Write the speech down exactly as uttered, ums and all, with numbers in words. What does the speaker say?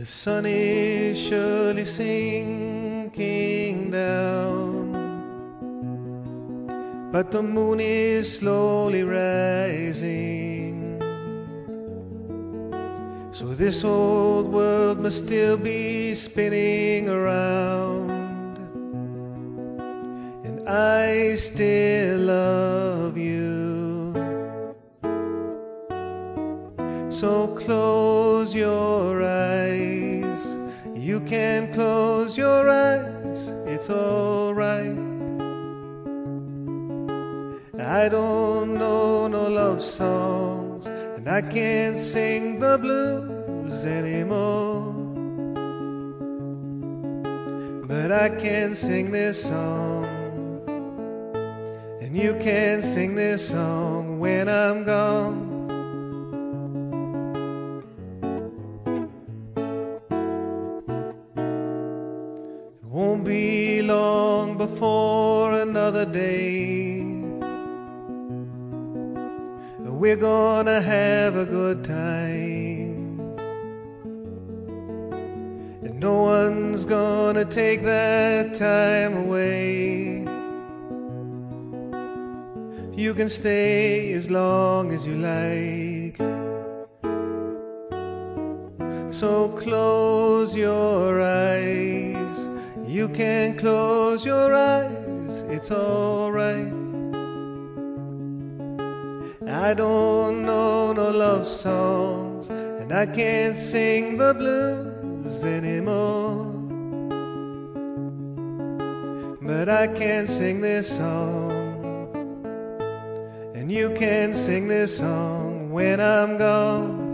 sun is surely sinking down, but the moon is slowly rising. So this old world must still be spinning around, and I still love you. So close your eyes, you can close your eyes, it's all right. I don't know no love songs, and I can't sing the blues anymore, but I can sing this song, and you can sing this song when I'm gone. It won't be long before another day we're gonna have a good time, and no one's gonna take that time away. You can stay as long as you like, so close your eyes, you can close your eyes, it's all right. I don't know no love songs, and I can't sing the blues anymore, but I can sing this song, and you can sing this song when I'm gone.